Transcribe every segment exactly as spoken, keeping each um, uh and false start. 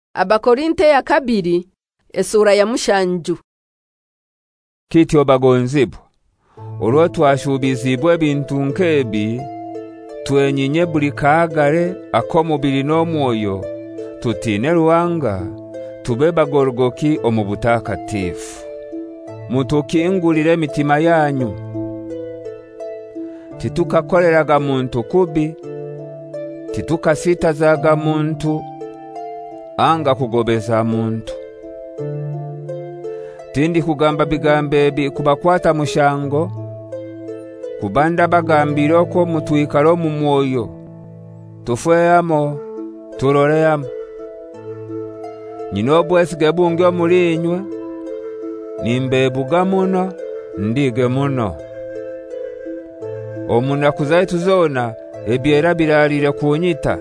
Abakorinte ya kabiri esura ya mushanju. Kityo bagonzibwa olwo twashubizibwa ebintu nkebi twenyinye buli kaagare akomubiri n'omwoyo tutine Ruhanga tube bagorogoki omu butakatifu. Mutukingulire mitima yanyu titukakoleraga muntu kubi titukasitazaga muntu anga kugobeza muntu. Tindi kugamba bigambe ebi kubakwata mushango kubanda bagambiro ko mutwikalo mu mwoyo tufeyamo turoreyamo. Nyinobwesige bungyo mulinywe nimbebuga muno ndige muno. Omuna kuzaitu zona ebyera biralire kunyita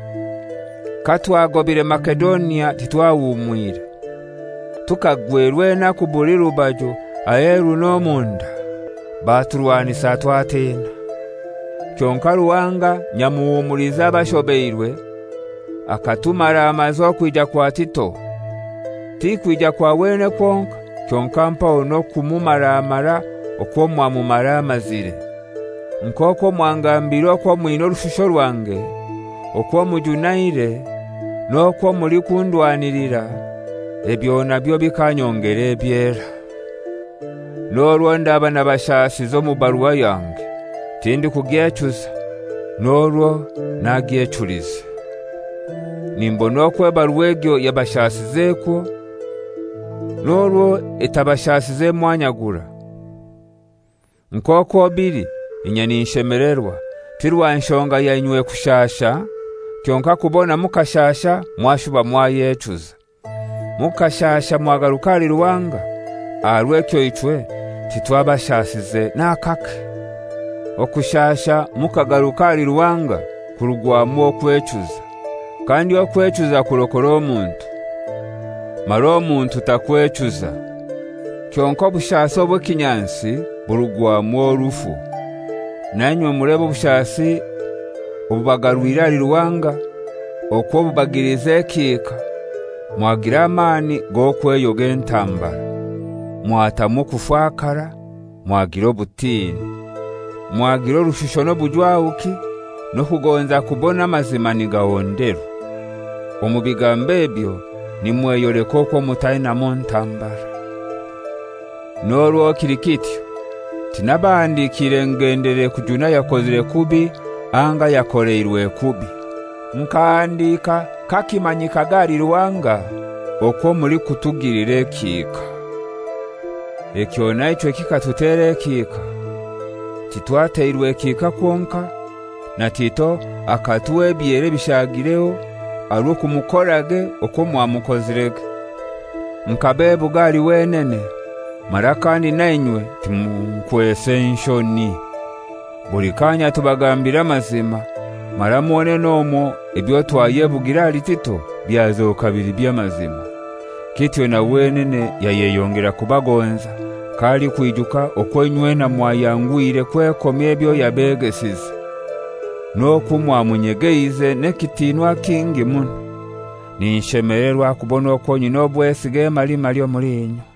katwagobire Makedonia titwawumwire tukagwerwe na kubuli rubajo ayeru no munda baturwanisa twatena. Kyonka Ruhanga nyamuwumuliza abashobeirwe akatumara amazo kwija kwa Tito ti kwija kwa wene konka kyonka mpa no kumumara amara okwo mwamumara amazire nkoko mwangambiro ko mwino rushusho rwange okwo mujunaire nokwo muri kundwanirira ebyo nabyo bikanyongere ebyera. Norwo ndaba nabashasizo mu baruwa yange tindi kugyechuza norwo nagyechulize nimbono kwe baruwegyo yabashasizeko norwo etabashasize mwanyagura nkoko biri inyani nshemererwa tirwa nshonga yanywe kushasha kyonka kubona mukashasha mwashuba mwayechuza mukashasha mwagarukari Ruhanga arwekyo ichwe titwabashasize nakake okushasha mukagarukari Ruhanga kurugwamo okwechuza kandi okwechuza kurokoro omuntu maro omuntu takwechuza kyonka bushasi obukinyansi burugwamo orufu nanywe murebo bushasi obubagarwira Ruhanga okwo bubagirize kika mwagira amani gokweyoga entambara mwatamu kufakara mwagira obutini mwagira rushusho no bujwauki no kugonza kubona mazima nigawondero omubigambe ebyo nimweyoleka okwo mutaina montambara. Norwo kirikityo tinabandikire ngendere kujuna yakozire kubi anga yakoreirwe kubi nkandika kakimanyika gari Ruhanga okwo muri kutugirire kika ekyo naitwe kikatutere kika titwateirwe kika konka na Tito akatuwe byere bishagireo aru kumukorage okwo mwamukozirege nkabebu gari wenene marakani nainywe timunkwese nshoni bulikanya tubagambira mazima maramone nomo ebyo twayebugira ali Tito byazo kabiri byamazima kityo na wenene yayeyongera kubagonza kali kwijuka okwenywe na mwayangwire kwekomye ebyo yabegesize no kumwamunyegeize nekitinwa kingi muno ninshemererwa kubona okwo nyinobwesige mali mali omulinyo.